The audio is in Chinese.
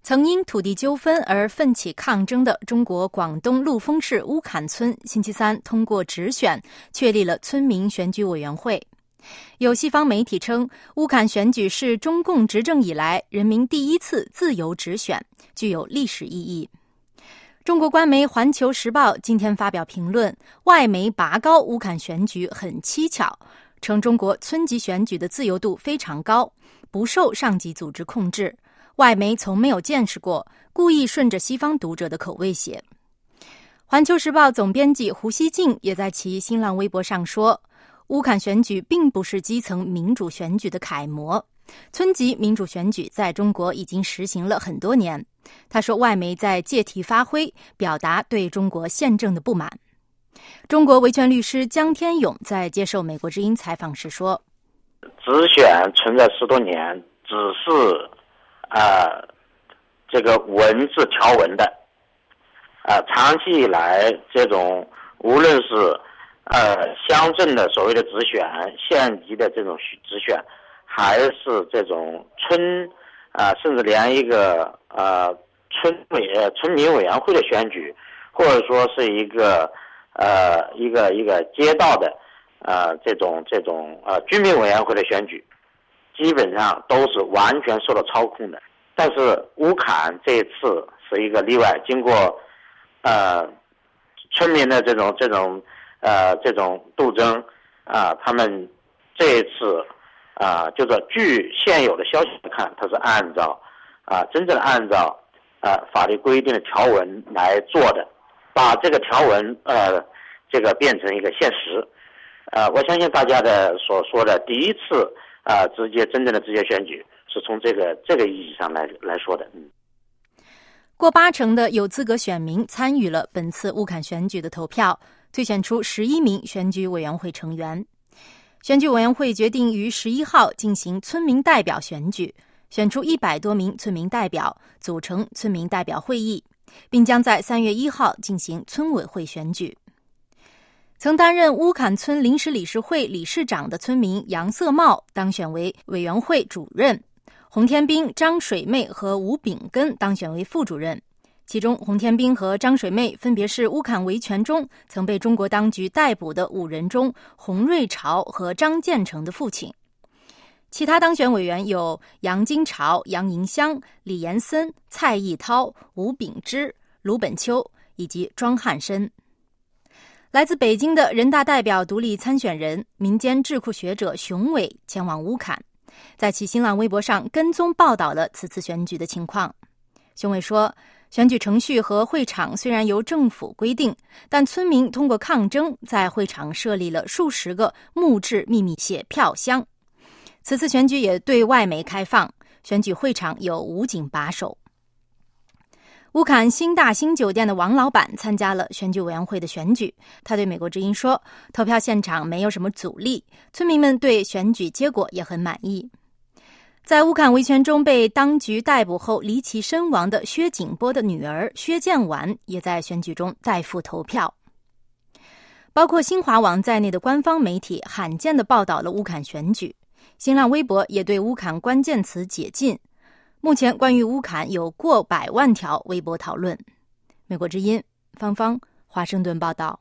曾因土地纠纷而奋起抗争的中国广东陆丰市乌坎村星期三通过直选确立了村民选举委员会。有西方媒体称，乌坎选举是中共执政以来人民第一次自由直选，具有历史意义。中国官媒《环球时报》今天发表评论，外媒拔高乌坎选举很蹊跷，称中国村级选举的自由度非常高，不受上级组织控制。外媒从没有见识过，故意顺着西方读者的口味写。环球时报总编辑胡锡进也在其新浪微博上说，乌坎选举并不是基层民主选举的楷模，村级民主选举在中国已经实行了很多年。他说，外媒在借题发挥，表达对中国宪政的不满。中国维权律师江天勇在接受美国之音采访时说， 直选存在10多年，只是这个文字条文的，长期以来，这种无论是乡镇的所谓的直选、县级的这种直选，还是这种村甚至连一个村民委员会的选举，或者说是一个街道的这种居民委员会的选举，基本上都是完全受到操控的。但是乌坎这一次是一个例外，经过村民的这种斗争他们这一次就是据现有的消息来看，它是按照真正按照法律规定的条文来做的，把这个条文这个变成一个现实。我相信大家的所说的第一次真正的直接选举是从这个意义上来说的。 过80%的有资格选民参与了本次乌坎选举的投票，推选出11名选举委员会成员。选举委员会决定于11号进行村民代表选举，选出100多名村民代表，组成村民代表会议，并将在3月1号进行村委会选举。曾担任乌坎村临时理事会理事长的村民杨色茂当选为委员会主任，洪天兵、张水妹和吴炳根当选为副主任。其中洪天兵和张水妹分别是乌坎维权中曾被中国当局逮捕的5人中洪瑞潮和张建成的父亲。其他当选委员有杨金朝、杨银香、李延森、蔡义涛、吴炳之、卢本秋以及庄汉申。来自北京的人大代表独立参选人、民间智库学者熊伟前往乌坎，在其新浪微博上跟踪报道了此次选举的情况。熊伟说，选举程序和会场虽然由政府规定，但村民通过抗争在会场设立了数十个木质秘密写票箱。此次选举也对外媒开放，选举会场有武警把守。乌坎新大兴酒店的王老板参加了选举委员会的选举，他对美国之音说，投票现场没有什么阻力，村民们对选举结果也很满意。在乌坎维权中被当局逮捕后离奇身亡的薛景波的女儿薛建婉也在选举中代父投票。包括新华网在内的官方媒体罕见地报道了乌坎选举，新浪微博也对乌坎关键词解禁。目前关于乌坎有过100万条微博讨论。美国之音方方华盛顿报道。